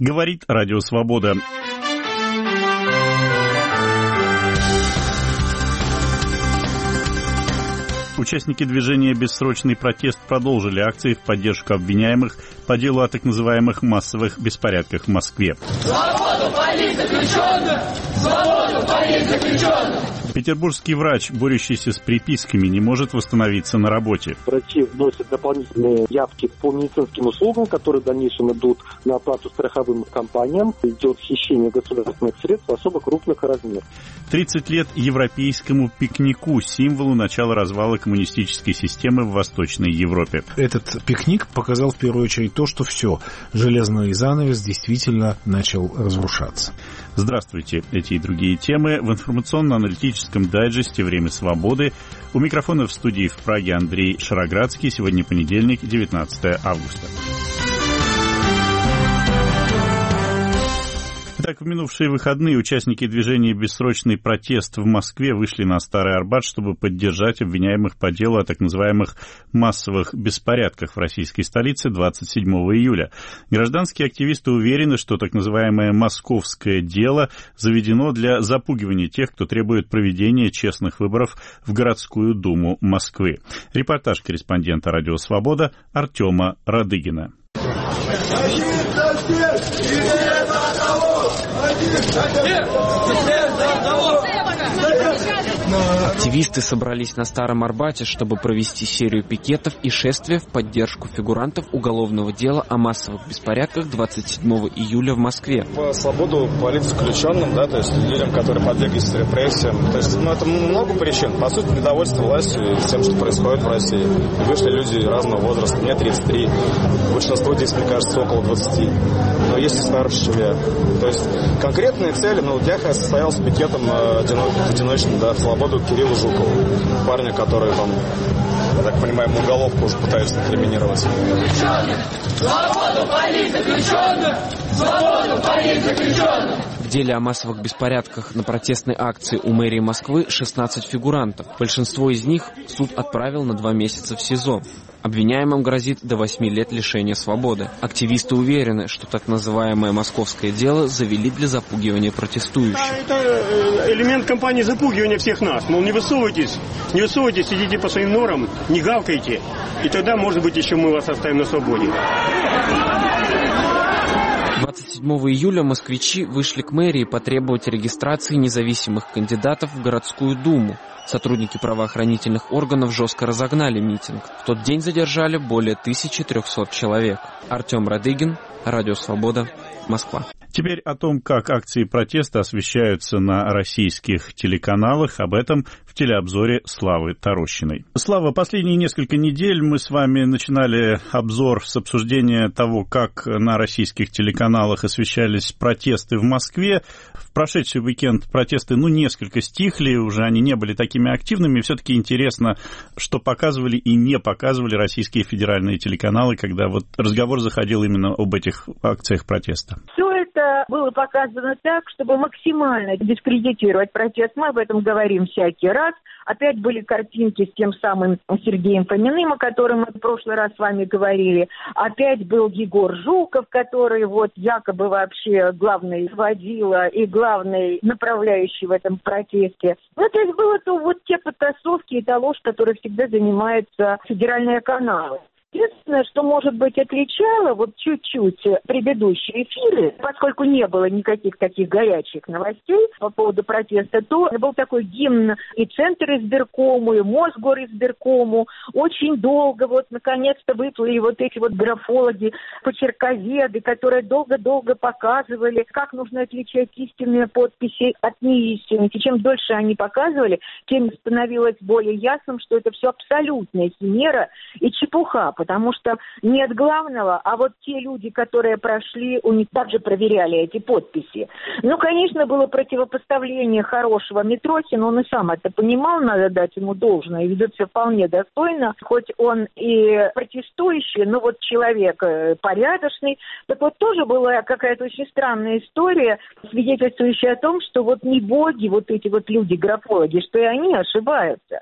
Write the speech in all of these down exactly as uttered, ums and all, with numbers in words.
Говорит Радио Свобода. Участники движения «Бессрочный протест» продолжили акции в поддержку обвиняемых по делу о так называемых массовых беспорядках в Москве. Свободу политзаключенным! Свободу политзаключенным! Петербургский врач, борющийся с приписками, не может восстановиться на работе. Врачи вносят дополнительные явки по медицинским услугам, которые в дальнейшем идут на оплату страховым компаниям. Идет хищение государственных средств особо крупных размеров. тридцать лет европейскому пикнику, символу начала развала коммунистической системы в Восточной Европе. Этот пикник показал в первую очередь то, что все, железный занавес действительно начал разрушаться. Здравствуйте. Эти и другие темы в информационно-аналитическом дайджесте «Время свободы». У микрофона в студии в Праге Андрей Шароградский. Сегодня понедельник, девятнадцатое августа. Итак, в минувшие выходные участники движения «Бессрочный протест» в Москве вышли на Старый Арбат, чтобы поддержать обвиняемых по делу о так называемых массовых беспорядках в российской столице двадцать седьмого июля. Гражданские активисты уверены, что так называемое «московское дело» заведено для запугивания тех, кто требует проведения честных выборов в городскую думу Москвы. Репортаж корреспондента «Радио Свобода» Артема Радыгина. Активисты собрались на Старом Арбате, чтобы провести серию пикетов и шествия в поддержку фигурантов уголовного дела о массовых беспорядках двадцать седьмого июля в Москве. По свободу политзаключенным, да, то есть людям, которые подверглись репрессиям. То есть, ну, это много причин. По сути, недовольство властью и тем, что происходит в России. Вышли люди разного возраста. Мне тридцать три. Большинство здесь, мне кажется, около двадцати. Но есть и старше, чем я. То есть, конкретные цели, ну, я состоялся пикетом одиночным, да, в свободу Кириллу Жукову, парня, который там, я так понимаю, уголовку уже пытаются инкриминировать. Свободу политзаключенным! Свободу политзаключенным! В деле о массовых беспорядках на протестной акции у мэрии Москвы шестнадцать фигурантов. Большинство из них суд отправил на два месяца в СИЗО. Обвиняемым грозит до восьми лет лишения свободы. Активисты уверены, что так называемое «московское дело» завели для запугивания протестующих. Это элемент кампании запугивания всех нас. Мол, не высовывайтесь, не высовывайтесь, сидите по своим норам, не гавкайте. И тогда, может быть, еще мы вас оставим на свободе. двадцать седьмого июля москвичи вышли к мэрии потребовать регистрации независимых кандидатов в городскую думу. Сотрудники правоохранительных органов жестко разогнали митинг. В тот день задержали более тысячи трехсот человек. Артем Радыгин, Радио Свобода, Москва. Теперь о том, как акции протеста освещаются на российских телеканалах, об этом в телеобзоре Славы Тарощиной. Слава, последние несколько недель мы с вами начинали обзор с обсуждения того, как на российских телеканалах освещались протесты в Москве. В прошедший уикенд протесты, ну, несколько стихли, уже они не были такими активными. Все-таки интересно, что показывали и не показывали российские федеральные телеканалы, когда вот разговор заходил именно об этих акциях протеста. Все это было показано так, чтобы максимально дискредитировать протест. Мы об этом говорим всякий раз. Опять были картинки с тем самым Сергеем Фоминым, о котором мы в прошлый раз с вами говорили. Опять был Егор Жуков, который вот якобы вообще главный водила и главный направляющий в этом протесте. Ну, то есть было то вот те потасовки и та ложь, которой всегда занимаются федеральные каналы. Единственное, что, может быть, отличало вот чуть-чуть предыдущие эфиры, поскольку не было никаких таких горячих новостей по поводу протеста, то был такой гимн и Центр избиркому, и Мосгоризбиркому. Очень долго вот наконец-то выплыли вот эти вот графологи, почерковеды, которые долго-долго показывали, как нужно отличать истинные подписи от неистинных. И чем дольше они показывали, тем становилось более ясным, что это все абсолютная химера и чепуха. Потому что нет главного, а вот те люди, которые прошли, у них также проверяли эти подписи. Ну, конечно, было противопоставление хорошего Митрохина, он и сам это понимал, надо дать ему должное, и ведет себя вполне достойно, хоть он и протестующий, но вот человек порядочный. Так вот, тоже была какая-то очень странная история, свидетельствующая о том, что вот не боги, вот эти вот люди, графологи, что и они ошибаются.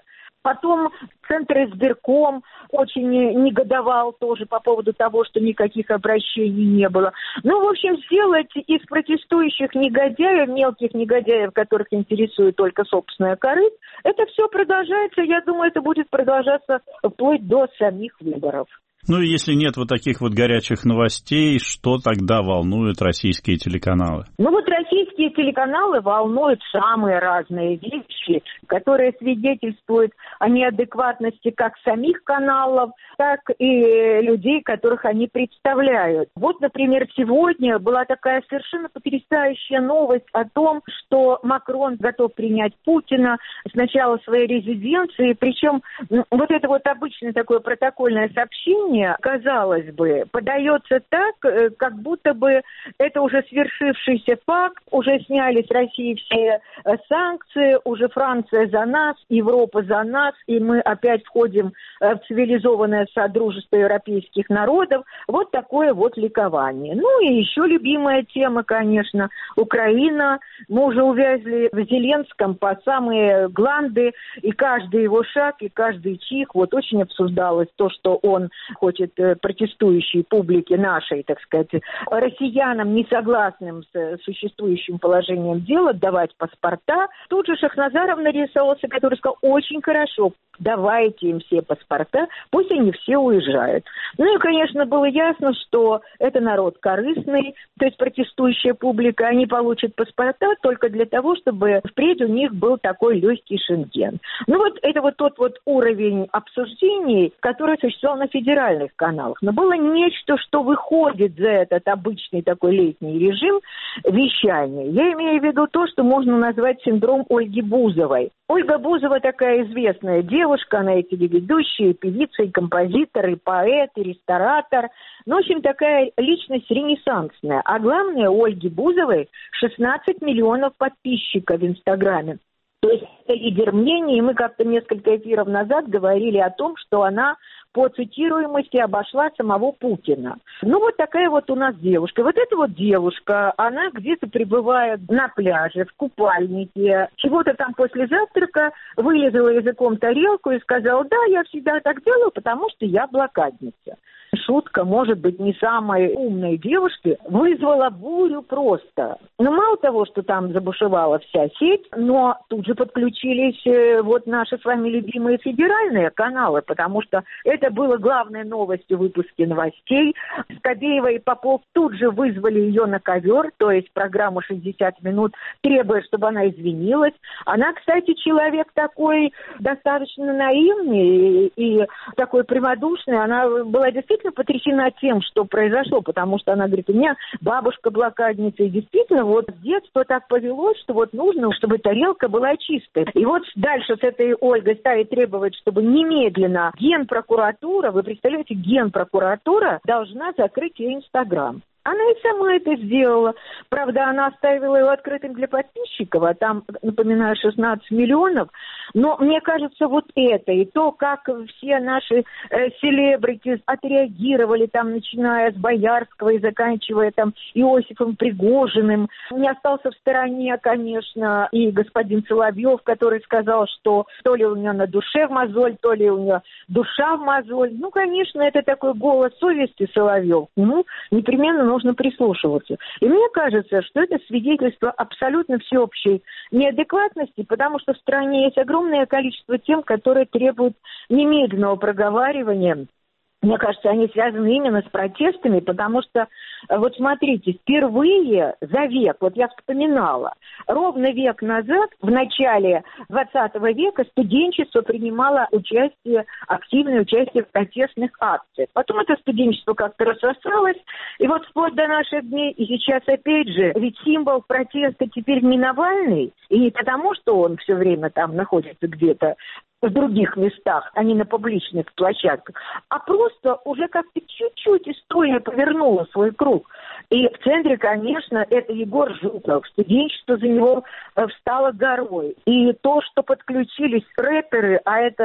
Потом Центр избирком очень негодовал тоже по поводу того, что никаких обращений не было. Ну, в общем, сделать из протестующих негодяев, мелких негодяев, которых интересует только собственная корысть, это все продолжается. Я думаю, это будет продолжаться вплоть до самих выборов. Ну и если нет вот таких вот горячих новостей, что тогда волнует российские телеканалы? Ну вот российские телеканалы волнуют самые разные вещи, которые свидетельствуют о неадекватности как самих каналов, так и людей, которых они представляют. Вот, например, сегодня была такая совершенно потрясающая новость о том, что Макрон готов принять Путина с начала своей резиденции, причем вот это вот обычное такое протокольное сообщение, казалось бы, подается так, как будто бы это уже свершившийся факт, уже сняли с России все санкции, уже Франция за нас, Европа за нас, и мы опять входим в цивилизованное содружество европейских народов. Вот такое вот ликование. Ну и еще любимая тема, конечно, Украина. Мы уже увязли в Зеленском по самые гланды, и каждый его шаг, и каждый чих. Вот очень обсуждалось то, что он хочет протестующей публике нашей, так сказать, россиянам, не согласным с существующим положением дела, давать паспорта. Тут же Шахназаров нарисовался, который сказал: очень хорошо, давайте им все паспорта, пусть они все уезжают. Ну и, конечно, было ясно, что это народ корыстный, то есть протестующая публика, они получат паспорта только для того, чтобы впредь у них был такой легкий Шенген. Ну вот это вот тот вот уровень обсуждений, который существовал на федеральных каналах. Но было нечто, что выходит за этот обычный такой летний режим вещания. Я имею в виду то, что можно назвать синдром Ольги Бузовой. Ольга Бузова такая известная девушка, она и телеведущая, и певица, и композитор, и поэт, и ресторатор. Ну, в общем, такая личность ренессансная. А главное, у Ольги Бузовой шестнадцать миллионов подписчиков в Инстаграме. То есть это лидер мнений, и мы как-то несколько эфиров назад говорили о том, что она по цитируемости обошла самого Путина. Ну, вот такая вот у нас девушка. Вот эта вот девушка, она где-то пребывает на пляже, в купальнике, чего-то там после завтрака вылезала языком тарелку и сказала: да, я всегда так делаю, потому что я блокадница. Шутка, может быть, не самой умной девушки, вызвала бурю просто. Но мало того, что там забушевала вся сеть, но тут же подключились вот наши с вами любимые федеральные каналы, потому что это было главной новостью в выпуске новостей. Скобеева и Попов тут же вызвали ее на ковер, то есть программу шестьдесят минут, требуя, чтобы она извинилась. Она, кстати, человек такой достаточно наивный и, и такой прямодушный. Она была действительно потрясена тем, что произошло, потому что она говорит: у меня бабушка блокадница, и действительно вот с детства так повелось, что вот нужно, чтобы тарелка была чистой. И вот дальше с этой Ольгой стали требовать, чтобы немедленно Генпрокуратура, вы представляете, Генпрокуратура должна закрыть ее Инстаграм. Она и сама это сделала. Правда, она оставила его открытым для подписчиков, а там, напоминаю, шестнадцать миллионов. Но мне кажется, вот это и то, как все наши э, селебрити отреагировали, там, начиная с Боярского и заканчивая там Иосифом Пригожиным. Не остался в стороне, конечно, и господин Соловьев, который сказал, что то ли у него на душе в мозоль, то ли у него душа в мозоль. Ну, конечно, это такой голос совести Соловьев. Ему непременно нужно прислушиваться. И мне кажется, что это свидетельство абсолютно всеобщей неадекватности, потому что в стране есть огромное количество тем, которые требуют немедленного проговаривания. Мне кажется, они связаны именно с протестами, потому что, вот смотрите, впервые за век, вот я вспоминала, ровно век назад, в начале двадцатого века, студенчество принимало участие, активное участие в протестных акциях. Потом это студенчество как-то рассосалось, и вот вплоть до наших дней, и сейчас опять же, ведь символ протеста теперь не Навальный, и не потому, что он все время там находится где-то в других местах, а не на публичных площадках, а просто уже как-то чуть-чуть история повернула свой круг. И в центре, конечно, это Егор Жуков. Студенчество за него встало горой. И то, что подключились рэперы, а это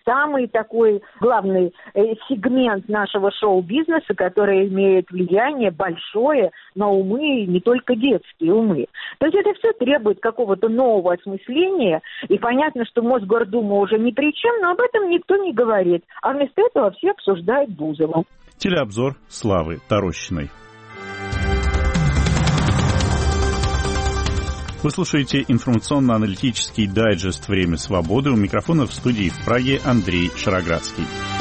самый такой главный сегмент нашего шоу-бизнеса, который имеет влияние большое на умы, не только детские умы. То есть это все требует какого-то нового осмысления, и понятно, что Мосгордума уже ни при чем, но об этом никто не говорит. А вместо этого все обсуждают Бузову. Телеобзор Славы Тарощиной. Вы слушаете информационно-аналитический дайджест «Время свободы». У микрофона в студии в Праге Андрей Шароградский.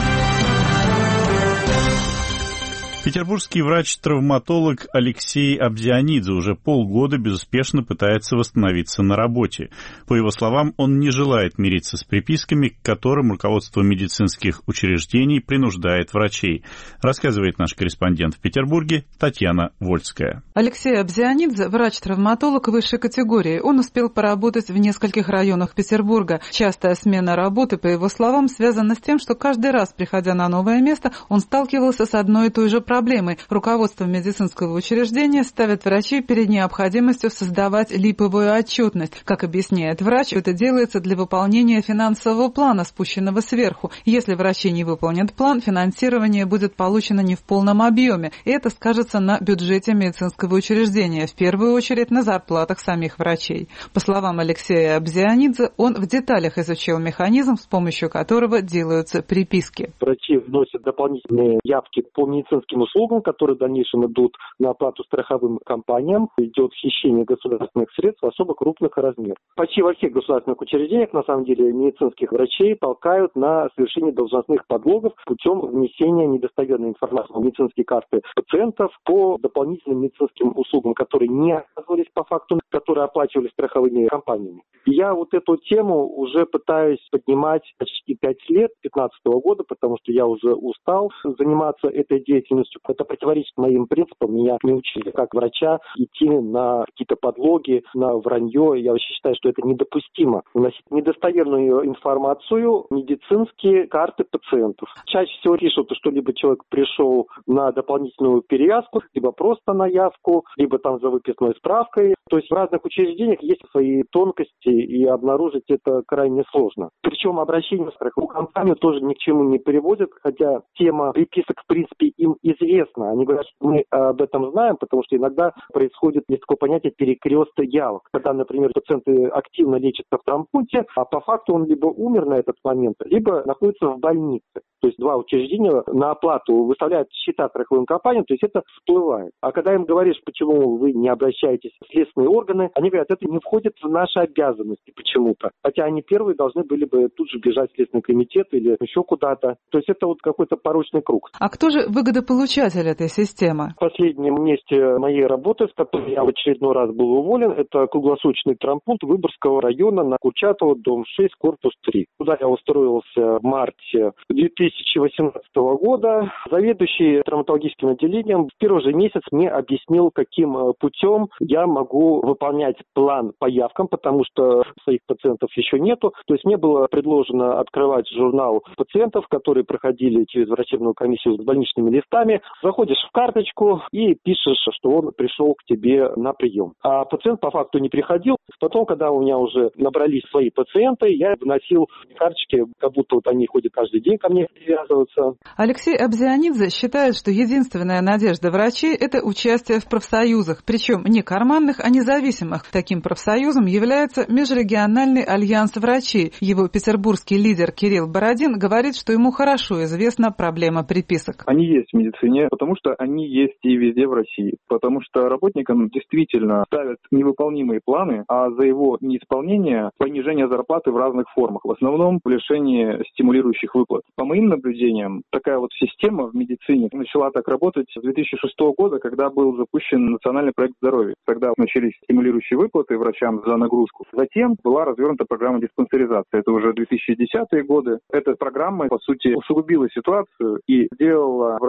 Петербургский врач-травматолог Алексей Абзианидзе уже полгода безуспешно пытается восстановиться на работе. По его словам, он не желает мириться с приписками, к которым руководство медицинских учреждений принуждает врачей, рассказывает наш корреспондент в Петербурге Татьяна Вольская. Алексей Абзианидзе – врач-травматолог высшей категории. Он успел поработать в нескольких районах Петербурга. Частая смена работы, по его словам, связана с тем, что каждый раз, приходя на новое место, он сталкивался с одной и той же проблемой. Проблемой. Руководство медицинского учреждения ставит врачей перед необходимостью создавать липовую отчетность. Как объясняет врач, это делается для выполнения финансового плана, спущенного сверху. Если врачи не выполнят план, финансирование будет получено не в полном объеме. И это скажется на бюджете медицинского учреждения, в первую очередь на зарплатах самих врачей. По словам Алексея Абзианидзе, он в деталях изучил механизм, с помощью которого делаются приписки. Врачи вносят дополнительные явки по медицинским услугам, которые в дальнейшем идут на оплату страховым компаниям. Идет хищение государственных средств особо крупных размеров. Почти во всех государственных учреждениях, на самом деле, медицинских врачей толкают на совершение должностных подлогов путем внесения недостоверной информации в медицинские карты пациентов по дополнительным медицинским услугам, которые не оказывались по факту, которые оплачивались страховыми компаниями. И я вот эту тему уже пытаюсь поднимать почти пять лет, пятнадцатого года, потому что я уже устал заниматься этой деятельностью. Это противоречит моим принципам. Меня не учили как врача идти на какие-то подлоги, на вранье. Я вообще считаю, что это недопустимо. Вносить недостоверную информацию в медицинские карты пациентов. Чаще всего пишут, что либо человек пришел на дополнительную перевязку, либо просто на явку, либо там за выписной справкой. То есть в разных учреждениях есть свои тонкости, и обнаружить это крайне сложно. Причем обращение в страховую компанию тоже ни к чему не приводит, хотя тема приписок, в принципе, им известна. Они говорят, что мы об этом знаем, потому что иногда происходит есть такое понятие перекреста явок. Когда, например, пациенты активно лечатся в травмпункте, а по факту он либо умер на этот момент, либо находится в больнице. То есть два учреждения на оплату выставляют счета страховым компаниям, то есть это всплывает. А когда им говоришь, почему вы не обращаетесь в следственные органы, они говорят, это не входит в наши обязанности почему-то. Хотя они первые должны были бы тут же бежать в Следственный комитет или еще куда-то. То есть это вот какой-то порочный круг. А кто же выгодополучатель этой системы? В последнем месте моей работы, с которой я в очередной раз был уволен, это круглосуточный травмпункт Выборгского района на Курчатова, дом шесть, корпус три. Туда я устроился в марте две тысячи восемнадцатого года. Заведующий травматологическим отделением в первый же месяц мне объяснил, каким путем я могу выполнять план по явкам, потому что своих пациентов еще нету. То есть мне было предложено открывать журнал пациентов, которые проходили через врачебную комиссию с больничными листами. Заходишь в карточку и пишешь, что он пришел к тебе на прием. А пациент по факту не приходил. Потом, когда у меня уже набрались свои пациенты, я вносил карточки, как будто вот они ходят каждый день ко мне привязываться. Алексей Абзианидзе считает, что единственная надежда врачей – это участие в профсоюзах, причем не карманных, а независимых. Таким профсоюзом является Межрегиональный альянс врачей. Его петербургский лидер Кирилл Бородин говорит, что ему хорошо известна проблема приписок. Они есть в медицине, потому что они есть и везде в России. Потому что работникам действительно ставят невыполнимые планы, а за его неисполнение понижение зарплаты в разных формах. В основном лишение стимулирующих выплат. По моим наблюдениям, такая вот система в медицине начала так работать с две тысячи шестого года, когда был запущен национальный проект здоровья. Тогда начались стимулирующие выплаты врачам за нагрузку. Затем была развернута программа диспансеризации. Это уже две тысячи десятые годы. Эта программа, по сути, усугубила ситуацию и сделала врачей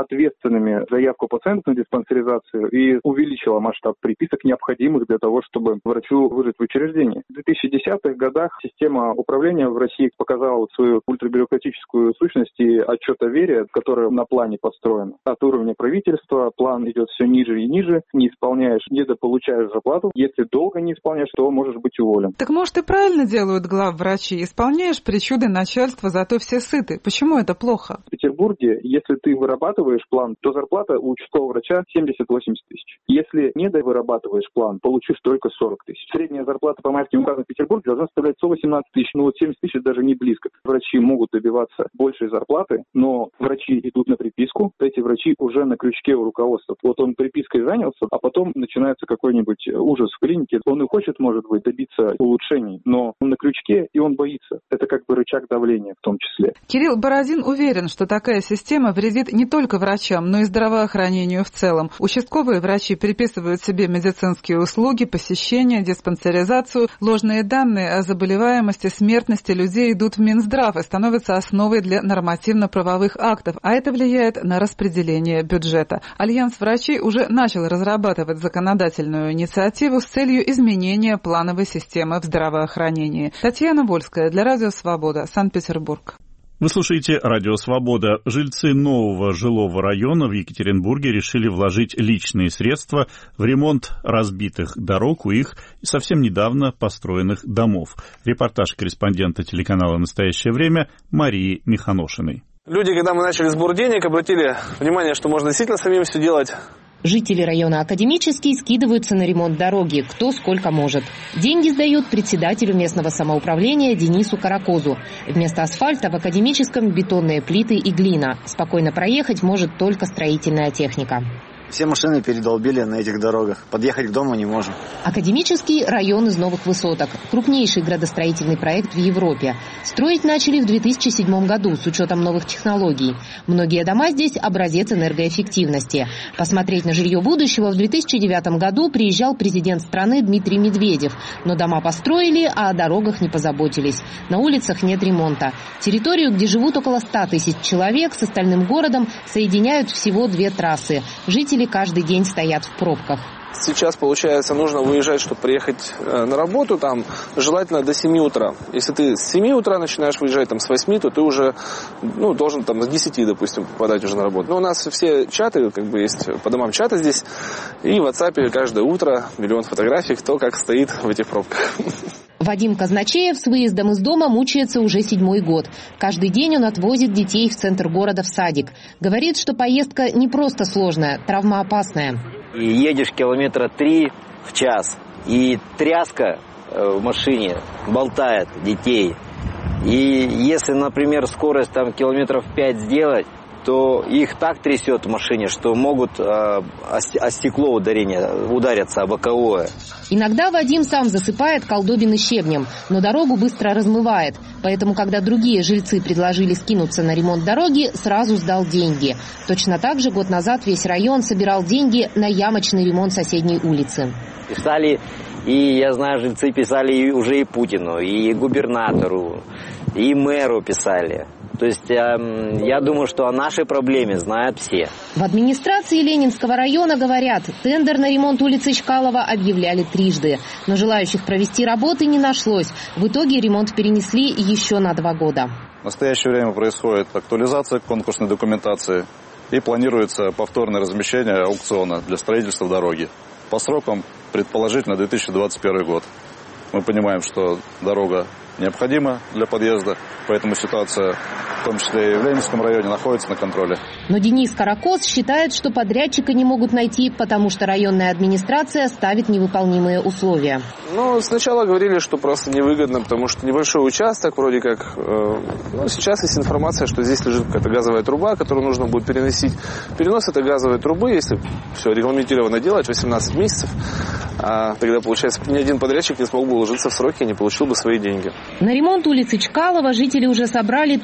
ответственными заявку пациента на диспансеризацию и увеличила масштаб приписок, необходимых для того, чтобы врачу выжить в учреждении. В две тысячи десятых годах система управления в России показала свою ультрабюрократическую сущность и отчетоверие, которое на плане построено. От уровня правительства план идет все ниже и ниже, не исполняешь, недополучаешь зарплату. Если долго не исполняешь, то можешь быть уволен. Так может и правильно делают главврачи. Исполняешь причуды начальства, зато все сыты. Почему это плохо? В Петербурге, если ты вырабатываешь план, то зарплата у участкового врача семьдесят-восемьдесят тысяч. Если не довырабатываешь план, получишь только сорок тысяч. Средняя зарплата по майским указам в Петербурге должна составлять сто восемнадцать тысяч. Ну вот семьдесят тысяч даже не близко. Врачи могут добиваться большей зарплаты, но врачи идут на приписку. Эти врачи уже на крючке у руководства. Вот он припиской занялся, а потом начинается какой-нибудь ужас в клинике. Он и хочет, может быть, добиться улучшений, но он на крючке, и он боится. Это как бы рычаг давления в том числе. Кирилл Бородин уверен, что такая система вредит не только врачам, но и здравоохранению в целом. Участковые врачи приписывают себе медицинские услуги, посещения, диспансеризацию. Ложные данные о заболеваемости, смертности людей идут в Минздрав и становятся основой для нормативно-правовых актов, а это влияет на распределение бюджета. Альянс врачей уже начал разрабатывать законодательную инициативу с целью изменения плановой системы в здравоохранении. Татьяна Вольская для Радио Свобода, Санкт-Петербург. Вы слушаете «Радио Свобода». Жильцы нового жилого района в Екатеринбурге решили вложить личные средства в ремонт разбитых дорог у их совсем недавно построенных домов. Репортаж корреспондента телеканала «Настоящее время» Марии Миханошиной. Люди, когда мы начали сбор денег, обратили внимание, что можно действительно самим все делать. Жители района Академический скидываются на ремонт дороги, кто сколько может. Деньги сдают председателю местного самоуправления Денису Каракозу. Вместо асфальта в Академическом бетонные плиты и глина. Спокойно проехать может только строительная техника. Все машины передолбили на этих дорогах. Подъехать к дому не можем. Академический район из новых высоток. Крупнейший градостроительный проект в Европе. Строить начали в две тысячи седьмом году с учетом новых технологий. Многие дома здесь образец энергоэффективности. Посмотреть на жилье будущего в две тысячи девятом году приезжал президент страны Дмитрий Медведев. Но дома построили, а о дорогах не позаботились. На улицах нет ремонта. Территорию, где живут около ста тысяч человек, с остальным городом соединяют всего две трассы. Жители каждый день стоят в пробках. Сейчас, получается, нужно выезжать, чтобы приехать на работу, там, желательно до семи утра. Если ты с семи утра начинаешь выезжать, там, с восьми, то ты уже, ну, должен, там, с десяти, допустим, попадать уже на работу. Но у нас все чаты, как бы, есть по домам чаты здесь, и в WhatsApp каждое утро миллион фотографий, кто как стоит в этих пробках. Вадим Казначеев с выездом из дома мучается уже седьмой год. Каждый день он отвозит детей в центр города в садик. Говорит, что поездка не просто сложная, травмоопасная. И едешь километра три в час, и тряска в машине болтает детей. И если, например, скорость там километров пять сделать, то их так трясет в машине, что могут э, о стекло ударение, удариться, о боковое. Иногда Вадим сам засыпает колдобины щебнем, но дорогу быстро размывает. Поэтому, когда другие жильцы предложили скинуться на ремонт дороги, сразу сдал деньги. Точно так же год назад весь район собирал деньги на ямочный ремонт соседней улицы. Писали, и я знаю, жильцы писали уже и Путину, и губернатору, и мэру писали. То есть э, я думаю, что о нашей проблеме знают все. В администрации Ленинского района говорят, тендер на ремонт улицы Чкалова объявляли трижды. Но желающих провести работы не нашлось. В итоге ремонт перенесли еще на два года. В настоящее время происходит актуализация конкурсной документации и планируется повторное размещение аукциона для строительства дороги. По срокам предположительно две тысячи двадцать первый год. Мы понимаем, что дорога необходима для подъезда, поэтому ситуация, в том числе и в Ленинском районе, находится на контроле. Но Денис Каракоз считает, что подрядчика не могут найти, потому что районная администрация ставит невыполнимые условия. Ну, сначала говорили, что просто невыгодно, потому что небольшой участок, вроде как. Э, ну, сейчас есть информация, что здесь лежит какая-то газовая труба, которую нужно будет переносить. Перенос этой газовой трубы, если все регламентированно делать, восемнадцать месяцев, а тогда, получается, ни один подрядчик не смог бы уложиться в сроки и не получил бы свои деньги. На ремонт улицы Чкалова жители уже собрали тридцать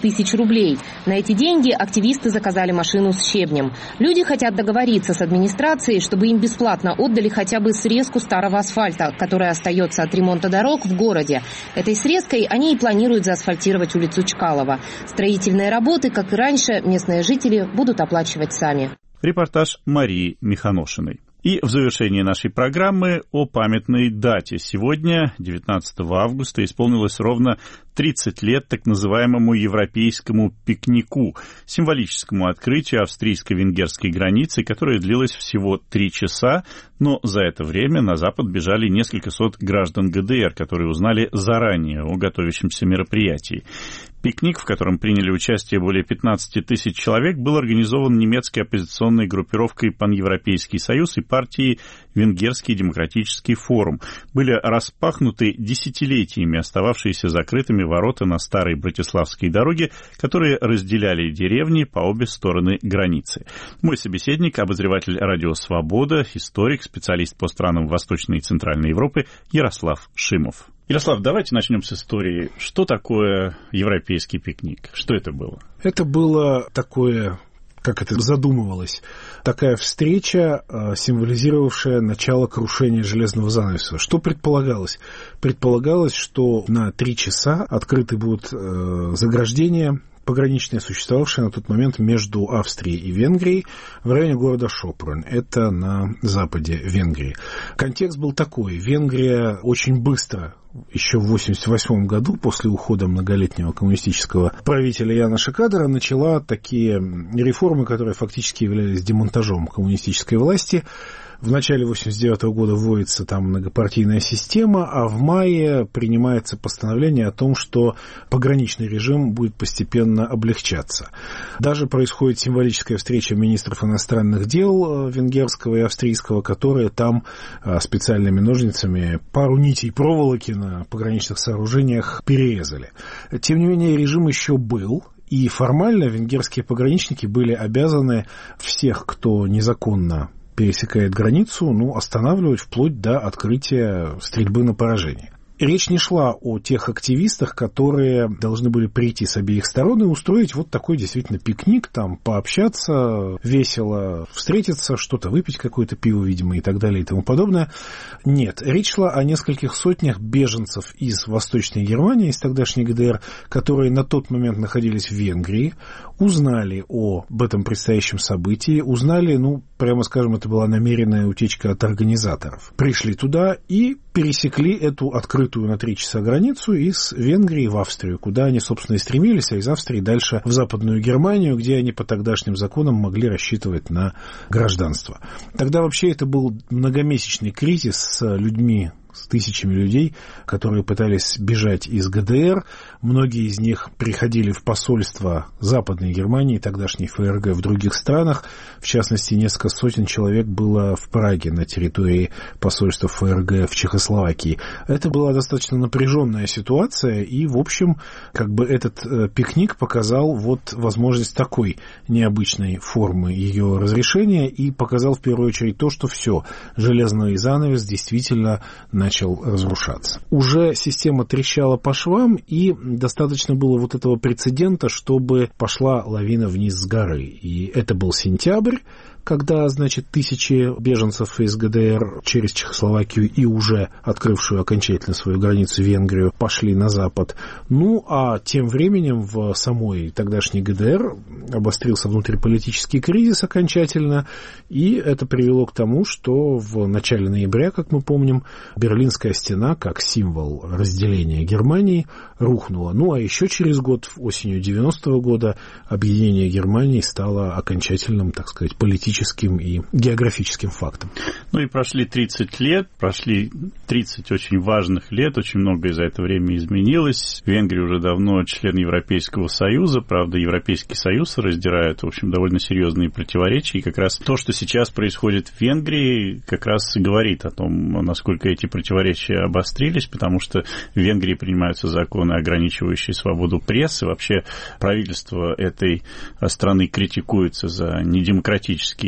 тысяч рублей. На эти деньги активисты заказали машину с щебнем. Люди хотят договориться с администрацией, чтобы им бесплатно отдали хотя бы срезку старого асфальта, которая остается от ремонта дорог в городе. Этой срезкой они и планируют заасфальтировать улицу Чкалова. Строительные работы, как и раньше, местные жители будут оплачивать сами. Репортаж Марии Миханошиной. И в завершении нашей программы о памятной дате. Сегодня, девятнадцатого августа, исполнилось ровно тридцать лет так называемому европейскому пикнику, символическому открытию австрийско-венгерской границы, которое длилось всего три часа, но за это время на запад бежали несколько сот граждан ГДР, которые узнали заранее о готовящемся мероприятии. Пикник, в котором приняли участие более пятнадцать тысяч человек, был организован немецкой оппозиционной группировкой «Паневропейский союз» и партией «Венгерский демократический форум». Были распахнуты десятилетиями остававшиеся закрытыми ворота на старой Братиславской дороге, которые разделяли деревни по обе стороны границы. Мой собеседник, обозреватель радио «Свобода», историк, специалист по странам Восточной и Центральной Европы Ярослав Шимов. Ярослав, давайте начнем с истории. Что такое европейский пикник? Что это было? Это было такое, как это задумывалось, такая встреча, символизировавшая начало крушения железного занавеса. Что предполагалось? Предполагалось, что на три часа открыты будут заграждения пограничные, существовавшие на тот момент между Австрией и Венгрией в районе города Шопрун. Это на западе Венгрии. Контекст был такой. Венгрия очень быстро, еще в восемьдесят восьмом году, после ухода многолетнего коммунистического правителя Яноша Кадара, начала такие реформы, которые фактически являлись демонтажом коммунистической власти. В начале восемьдесят девятого года вводится там многопартийная система, а в мае принимается постановление о том, что пограничный режим будет постепенно облегчаться. Даже происходит символическая встреча министров иностранных дел венгерского и австрийского, которые там специальными ножницами пару нитей проволоки на пограничных сооружениях перерезали. Тем не менее, режим еще был. И формально венгерские пограничники были обязаны всех, кто незаконно пересекает границу, ну, останавливать вплоть до открытия стрельбы на поражение. Речь не шла о тех активистах, которые должны были прийти с обеих сторон и устроить вот такой действительно пикник, там пообщаться, весело встретиться, что-то выпить, какое-то пиво, видимо, и так далее и тому подобное. Нет, речь шла о нескольких сотнях беженцев из Восточной Германии, из тогдашней ГДР, которые на тот момент находились в Венгрии, узнали об этом предстоящем событии, узнали, ну, прямо скажем, это была намеренная утечка от организаторов. Пришли туда и пересекли эту открытую на три часа границу из Венгрии в Австрию, куда они, собственно, и стремились, а из Австрии дальше в Западную Германию, где они по тогдашним законам могли рассчитывать на гражданство. Тогда вообще это был многомесячный кризис с людьми, с тысячами людей, которые пытались бежать из ГДР. Многие из них приходили в посольства Западной Германии, тогдашней ФРГ, в других странах. В частности, несколько сотен человек было в Праге, на территории посольства ФРГ в Чехословакии. Это была достаточно напряженная ситуация, и, в общем, как бы этот э, пикник показал вот возможность такой необычной формы ее разрешения и показал в первую очередь то, что все, железный занавес действительно начал разрушаться. Уже система трещала по швам, и достаточно было вот этого прецедента, чтобы пошла лавина вниз с горы. И это был сентябрь, когда, значит, тысячи беженцев из ГДР через Чехословакию и уже открывшую окончательно свою границу Венгрию пошли на запад. Ну, а тем временем в самой тогдашней ГДР обострился внутриполитический кризис окончательно, и это привело к тому, что в начале ноября, как мы помним, Берлинская стена, как символ разделения Германии, рухнула. Ну, а еще через год, осенью девяностого года, объединение Германии стало окончательным, так сказать, политическим и географическим фактом. Ну и прошли тридцать лет, прошли тридцать очень важных лет, очень многое за это время изменилось. Венгрия уже давно член Европейского Союза, правда, Европейский Союз раздирает, в общем, довольно серьезные противоречия, и как раз то, что сейчас происходит в Венгрии, как раз и говорит о том, насколько эти противоречия обострились, потому что в Венгрии принимаются законы, ограничивающие свободу прессы. Вообще правительство этой страны критикуется за недемократические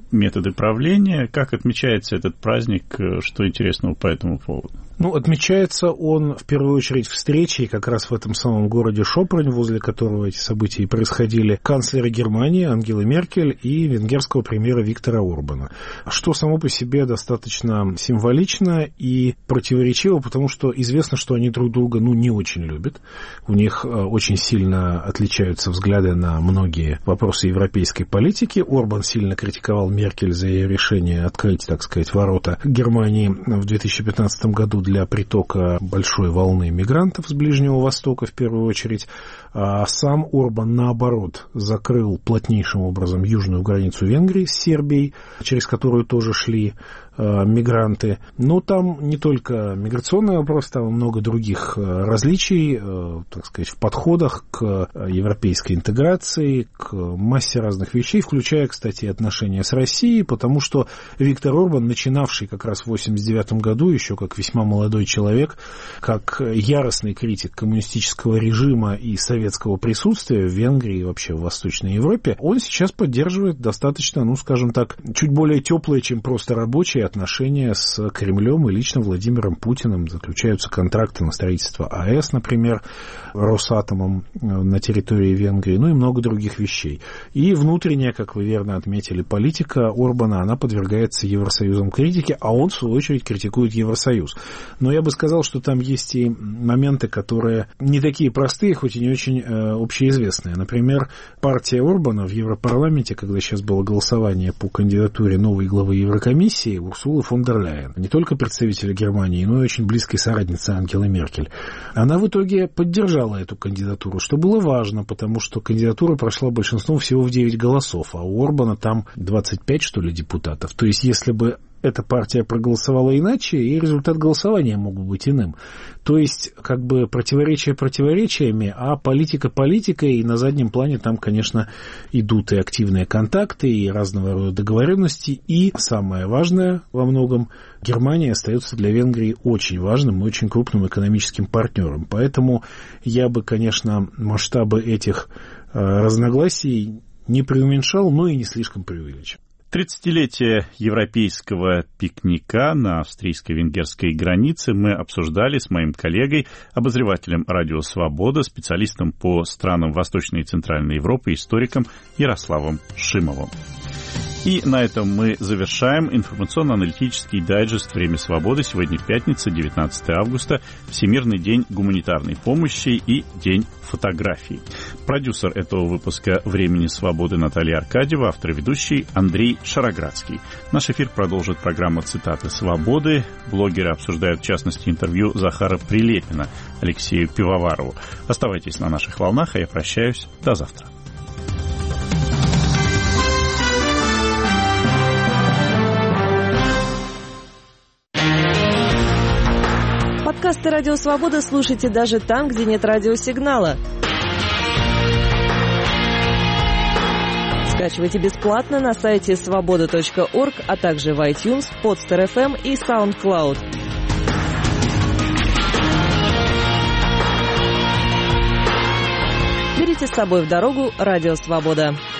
методы правления. Как отмечается этот праздник? Что интересного по этому поводу? Ну, отмечается он в первую очередь встречей как раз в этом самом городе Шопрунь, возле которого эти события и происходили, канцлера Германии Ангелы Меркель и венгерского премьера Виктора Орбана. Что само по себе достаточно символично и противоречиво, потому что известно, что они друг друга ну, не очень любят. У них очень сильно отличаются взгляды на многие вопросы европейской политики. Орбан сильно критиковал Меркель за ее решение открыть, так сказать, ворота Германии в две тысячи пятнадцатом году для притока большой волны мигрантов с Ближнего Востока в первую очередь. А сам Орбан, наоборот, закрыл плотнейшим образом южную границу Венгрии с Сербией, через которую тоже шли мигранты. Но там не только миграционный вопрос, там много других различий, так сказать, в подходах к европейской интеграции, к массе разных вещей, включая, кстати, отношения с Россией, потому что Виктор Орбан, начинавший как раз в восемьдесят девятом году, еще как весьма молодой человек, как яростный критик коммунистического режима и советского присутствия в Венгрии и вообще в Восточной Европе, он сейчас поддерживает достаточно, ну, скажем так, чуть более теплые, чем просто рабочие отношения с Кремлем и лично Владимиром Путиным. Заключаются контракты на строительство АЭС, например, Росатомом на территории Венгрии, ну и много других вещей. И внутренняя, как вы верно отметили, политика Орбана, она подвергается Евросоюзом критике, а он, в свою очередь, критикует Евросоюз. Но я бы сказал, что там есть и моменты, которые не такие простые, хоть и не очень э, общеизвестные. Например, партия Орбана в Европарламенте, когда сейчас было голосование по кандидатуре новой главы Еврокомиссии, Урсулы фон дер Ляйен, не только представителя Германии, но и очень близкой соратницы Ангелы Меркель, она в итоге поддержала эту кандидатуру, что было важно, потому что кандидатура прошла большинством всего в девять голосов, а у Орбана там двадцать пять, что ли, депутатов. То есть, если бы эта партия проголосовала иначе, и результат голосования мог бы быть иным. То есть, как бы противоречия противоречиями, а политика политикой, и на заднем плане там, конечно, идут и активные контакты, и разного рода договоренности, и самое важное во многом, Германия остается для Венгрии очень важным и очень крупным экономическим партнером. Поэтому я бы, конечно, масштабы этих э, разногласий не преуменьшал, но и не слишком преувеличил. тридцатилетие европейского пикника на австрийско-венгерской границе мы обсуждали с моим коллегой, обозревателем «Радио Свобода», специалистом по странам Восточной и Центральной Европы, историком Ярославом Шимовым. И на этом мы завершаем информационно-аналитический дайджест «Время свободы». Сегодня пятница, девятнадцатое августа, Всемирный день гуманитарной помощи и День фотографий. Продюсер этого выпуска «Времени свободы» Наталья Аркадьева, автор и ведущий Андрей Шароградский. Наш эфир продолжит программа «Цитаты свободы». Блогеры обсуждают, в частности, интервью Захара Прилепина Алексею Пивоварову. Оставайтесь на наших волнах, а я прощаюсь. До завтра. Подкасты «Радио Свобода» слушайте даже там, где нет радиосигнала. Скачивайте бесплатно на сайте свобода точка орг, а также в iTunes, Podster эф эм и SoundCloud. Берите с собой в дорогу «Радио Свобода».